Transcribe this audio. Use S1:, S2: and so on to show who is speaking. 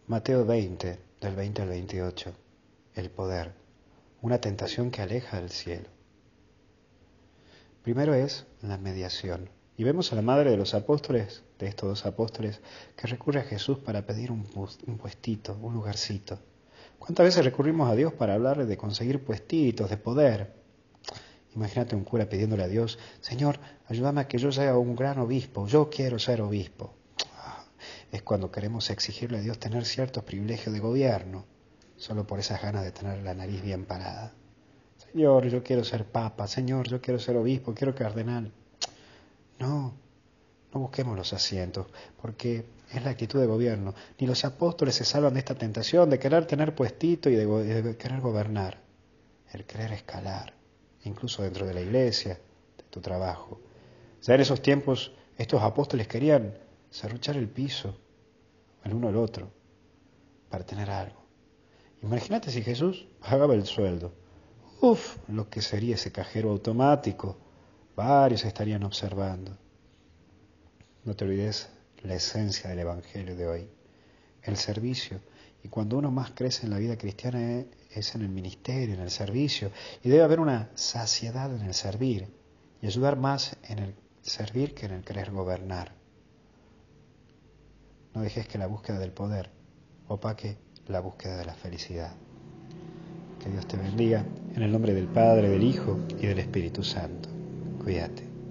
S1: Mateo 20, del 20 al 28. El poder, una tentación que aleja del cielo. Primero es la mediación. Y vemos a la madre de los apóstoles, de estos dos apóstoles, que recurre a Jesús para pedir un puestito, un lugarcito. ¿Cuántas veces recurrimos a Dios para hablar de conseguir puestitos, de poder? Imagínate un cura pidiéndole a Dios: Señor, ayúdame a que yo sea un gran obispo, yo quiero ser obispo. Es cuando queremos exigirle a Dios tener ciertos privilegios de gobierno, solo por esas ganas de tener la nariz bien parada. Señor, yo quiero ser papa, Señor, yo quiero ser obispo, quiero cardenal. No busquemos los asientos, porque es la actitud de gobierno. Ni los apóstoles se salvan de esta tentación de querer tener puestito y de querer gobernar. El querer escalar, incluso dentro de la iglesia, de tu trabajo. Ya en esos tiempos, estos apóstoles querían serruchar el piso, el uno al otro, para tener algo. Imagínate si Jesús pagaba el sueldo. Lo que sería ese cajero automático. Varios estarían observando. No te olvides la esencia del Evangelio de hoy, el servicio. Y cuando uno más crece en la vida cristiana es en el ministerio, en el servicio. Y debe haber una saciedad en el servir y ayudar más en el servir que en el querer gobernar. No dejes que la búsqueda del poder opaque la búsqueda de la felicidad. Que Dios te bendiga en el nombre del Padre, del Hijo y del Espíritu Santo. Cuídate.